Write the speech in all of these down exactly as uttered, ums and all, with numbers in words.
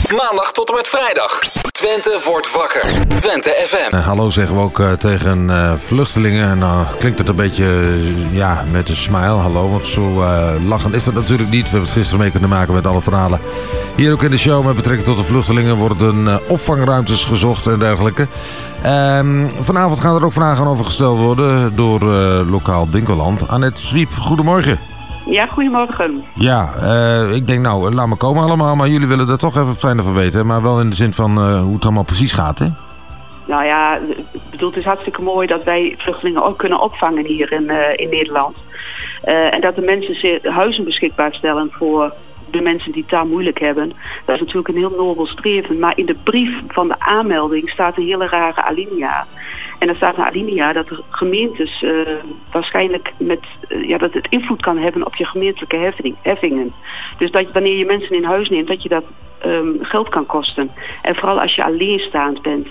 Maandag tot en met vrijdag. Twente wordt wakker. Twente F M. Uh, hallo zeggen we ook uh, tegen uh, vluchtelingen. Nou klinkt het een beetje uh, ja, met een smile. Hallo, want zo uh, lachen is dat natuurlijk niet. We hebben het gisteren mee kunnen maken met alle verhalen. Hier ook in de show met betrekking tot de vluchtelingen worden uh, opvangruimtes gezocht en dergelijke. Uh, vanavond gaan er ook vragen over gesteld worden door uh, lokaal Dinkeland. Annette Zwiep, goedemorgen. Ja, goedemorgen. Ja, uh, ik denk nou, laat maar komen allemaal, maar jullie willen er toch even het fijne van weten. Maar wel in de zin van uh, hoe het allemaal precies gaat, hè? Nou ja, ik bedoel, het is hartstikke mooi dat wij vluchtelingen ook kunnen opvangen hier in, uh, in Nederland. Uh, en dat de mensen huizen beschikbaar stellen voor de mensen die het daar moeilijk hebben. Dat is natuurlijk een heel nobel streven. Maar in de brief van de aanmelding staat een hele rare alinea. En er staat een alinea dat de gemeentes uh, waarschijnlijk met, uh, ja, dat het invloed kan hebben op je gemeentelijke heffing, heffingen. Dus dat wanneer je mensen in huis neemt, dat je dat um, geld kan kosten. En vooral als je alleenstaand bent.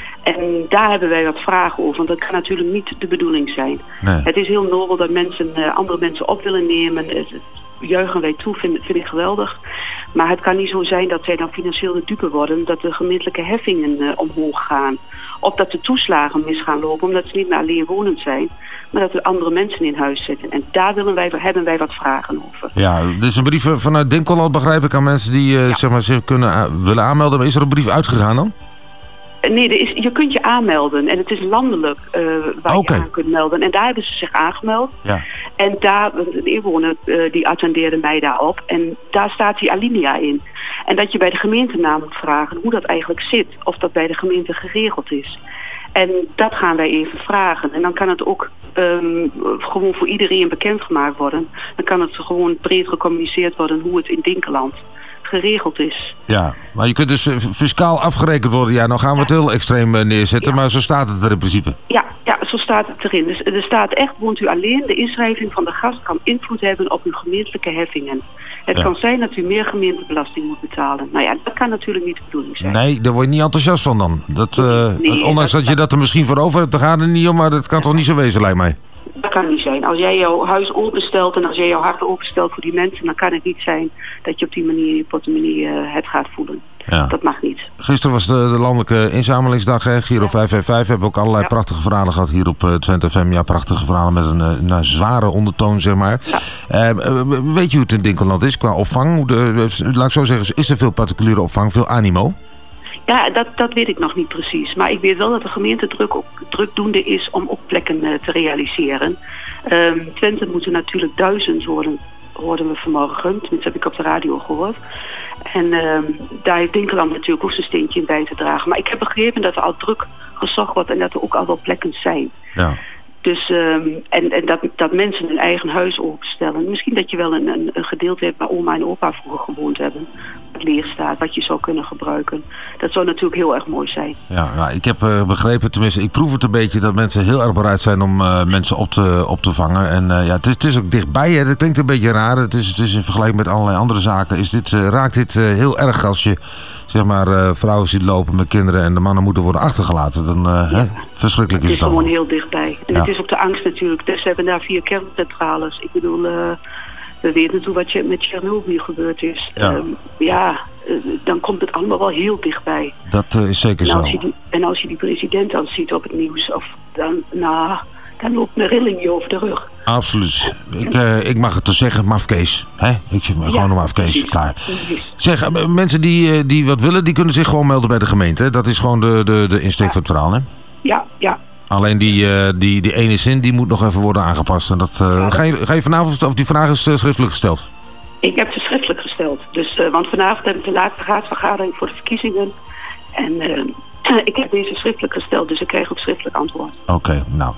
En daar hebben wij wat vragen over, want dat kan natuurlijk niet de bedoeling zijn. Nee. Het is heel nobel dat mensen uh, andere mensen op willen nemen. Het, juichen wij toe, vind, vind ik geweldig. Maar het kan niet zo zijn dat zij dan financieel de dupe worden, dat de gemeentelijke heffingen uh, omhoog gaan. Of dat de toeslagen mis gaan lopen, omdat ze niet meer alleenwonend zijn, maar dat er andere mensen in huis zitten. En daar willen wij, hebben wij wat vragen over. Ja, dit is een brief vanuit Dinkeland, begrijp ik, aan mensen die uh, ja. zeg maar, zich kunnen, uh, willen aanmelden. Maar is er een brief uitgegaan dan? Nee, er is, je kunt je aanmelden en het is landelijk uh, waar okay. je aan kunt melden. En daar hebben ze zich aangemeld. Ja. En daar, een inwoner uh, die attendeerde mij daarop. En daar staat die alinea in. En dat je bij de gemeente na moet vragen hoe dat eigenlijk zit. Of dat bij de gemeente geregeld is. En dat gaan wij even vragen. En dan kan het ook um, gewoon voor iedereen bekendgemaakt worden. Dan kan het gewoon breed gecommuniceerd worden hoe het in Dinkeland geregeld is. Ja, maar je kunt dus fiscaal afgerekend worden. Ja, nou gaan we het heel extreem neerzetten, ja. Maar zo staat het er in principe. Ja, ja, zo staat het erin. Dus er staat echt, woont u alleen, de inschrijving van de gast kan invloed hebben op uw gemeentelijke heffingen. Het ja. kan zijn dat u meer gemeentebelasting moet betalen. Nou ja, dat kan natuurlijk niet de bedoeling zijn. Nee, daar word je niet enthousiast van dan. Dat, uh, nee, ondanks dat, dat je dat er misschien voor over hebt, dan gaat het niet om, maar dat kan ja. toch niet zo wezen, lijkt mij. Dat kan niet zijn. Als jij jouw huis openstelt en als jij jouw hart openstelt voor die mensen, dan kan het niet zijn dat je op die manier je portemonnee uh, het gaat voelen. Ja. Dat mag niet. Gisteren was de, de landelijke inzamelingsdag, hè? Giro ja. vijf vijf vijf. We hebben ook allerlei ja. prachtige verhalen gehad hier op uh, Twente F M. Ja, prachtige verhalen met een, een, een zware ondertoon, zeg maar. Ja. Uh, weet je hoe het in Dinkeland is qua opvang? Hoe de, laat ik zo zeggen, is er veel particuliere opvang, veel animo? Ja, dat, dat weet ik nog niet precies. Maar ik weet wel dat de gemeente druk, drukdoende is om ook plekken uh, te realiseren. Um, Twente moeten natuurlijk duizend worden, hoorden we vanmorgen. Tenminste heb ik op de radio gehoord. En um, daar heeft Dinkeland natuurlijk ook zijn steentje in bij te dragen. Maar ik heb begrepen dat er al druk gezocht wordt en dat er ook al wel plekken zijn. Ja. Dus, um, en, en dat, dat mensen hun eigen huis openstellen. Misschien dat je wel een, een, een gedeelte hebt waar oma en opa vroeger gewoond hebben. Wat leeg staat, wat je zou kunnen gebruiken. Dat zou natuurlijk heel erg mooi zijn. Ja, nou, ik heb uh, begrepen, tenminste, ik proef het een beetje dat mensen heel erg bereid zijn om uh, mensen op te, op te vangen. En uh, ja, het is, het is ook dichtbij, hè. Dat klinkt een beetje raar. Het is, het is in vergelijking met allerlei andere zaken. Is dit, uh, raakt dit uh, heel erg als je zeg maar uh, vrouwen ziet lopen met kinderen en de mannen moeten worden achtergelaten. Dan uh, ja. hè, verschrikkelijk is het dan. Het is gewoon heel dichtbij. En ja. het is ook de angst natuurlijk. Dus we hebben daar vier kerncentrales. Ik bedoel, uh, we weten natuurlijk wat je met Chernobyl gebeurd is. Ja, um, ja uh, dan komt het allemaal wel heel dichtbij. Dat uh, is zeker en als zo. Je die, en als je die president dan ziet op het nieuws, of dan, nou, dan loopt een rilling je over de rug. Absoluut. Ik, uh, ik mag het dus zeggen, mafkees. Hè? Ik zeg maar, ja, gewoon een mafkees. Klaar. Precies. Zeg, uh, mensen die, die wat willen, die kunnen zich gewoon melden bij de gemeente. Hè? Dat is gewoon de, de, de insteek ja. van het verhaal, hè? Ja, ja. Alleen die, uh, die, die ene zin, die moet nog even worden aangepast. En dat, uh, ja, dat... Ga, je, ga je vanavond, of die vraag is uh, schriftelijk gesteld? Ik heb ze schriftelijk gesteld. Dus, uh, want vanavond hebben we de laatste raadsvergadering voor de verkiezingen. En uh, ik heb deze schriftelijk gesteld, dus ik krijg ook schriftelijk antwoord. Oké, okay, nou...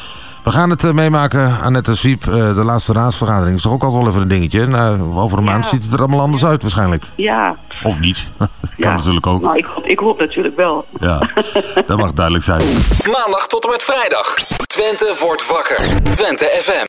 We gaan het uh, meemaken, Annette Zwiep. Uh, de laatste raadsvergadering is toch ook altijd wel even een dingetje. Nou, over een ja. maand ziet het er allemaal anders uit waarschijnlijk. Ja. Of niet. kan ja. natuurlijk ook. Nou, ik, hoop, ik hoop natuurlijk wel. Ja, dat mag duidelijk zijn. Maandag tot en met vrijdag. Twente wordt wakker. Twente F M.